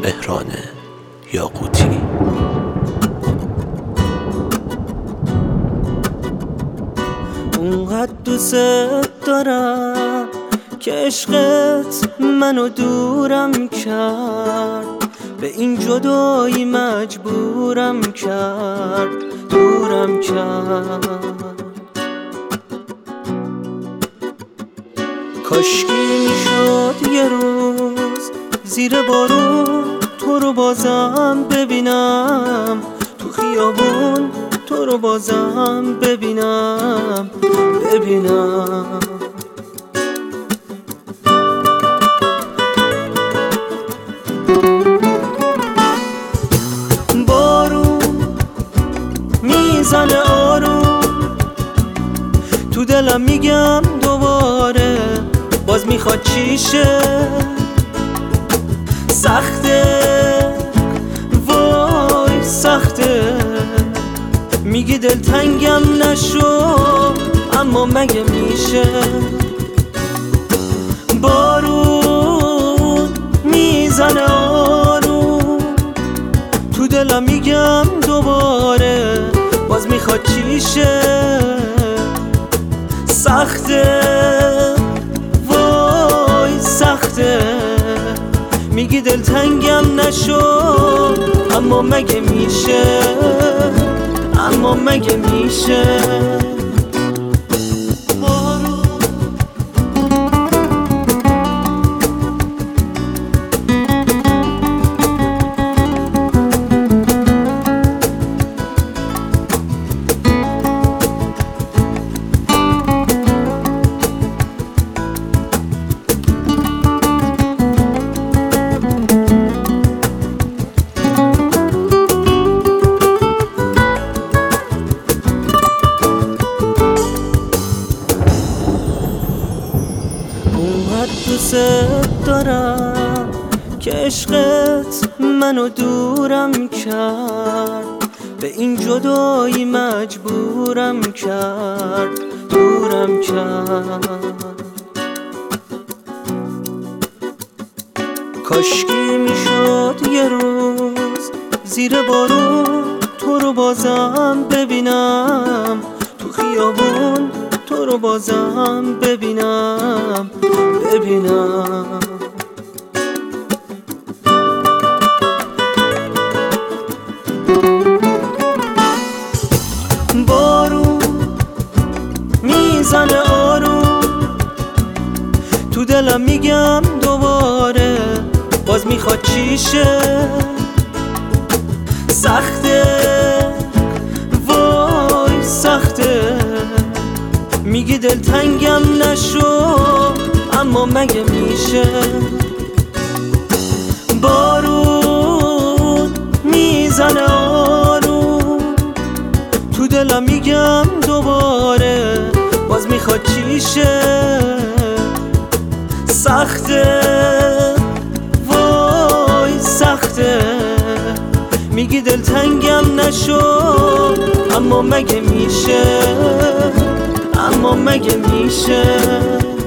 مهران یاقوتی. اونقدر دوست دارم که عشقت منو دورم کرد، به این جدایی مجبورم کرد، دورم کرد. کاشکی میشد یه روز زیر بارون تو رو بازم ببینم، تو خیابون تو رو بازم ببینم. بارون میزنه آروم، تو دلم میگم دوباره باز میخواد چیشه. سخته وای سخته، میگی دلتنگم نشو اما مگه میشه. بارون میزنه آروم، تو دلم میگم دوباره باز میخواد چیشه. سخته وای سخته، میگی دلتنگم نشو اما مگه میشه، اما مگه میشه. دوست دارم که عشقت منو دورم کرد، به این جدایی مجبورم کرد، دورم کرد. کاشکی میشد یه روز زیر بارون تو رو بازم ببینم، تو خیابون تو رو بازم ببینم. بارون میزنه آروم، تو دلم میگم دوباره باز میخواد چیشه. سخته وای سخته، میگی دلتنگم نشو اما مگه میشه. بارون میزنه آروم، تو دلم میگم دوباره باز میخواد چیشه. سخته وای سخته، میگی دلتنگم نشو اما مگه میشه، اما مگه میشه.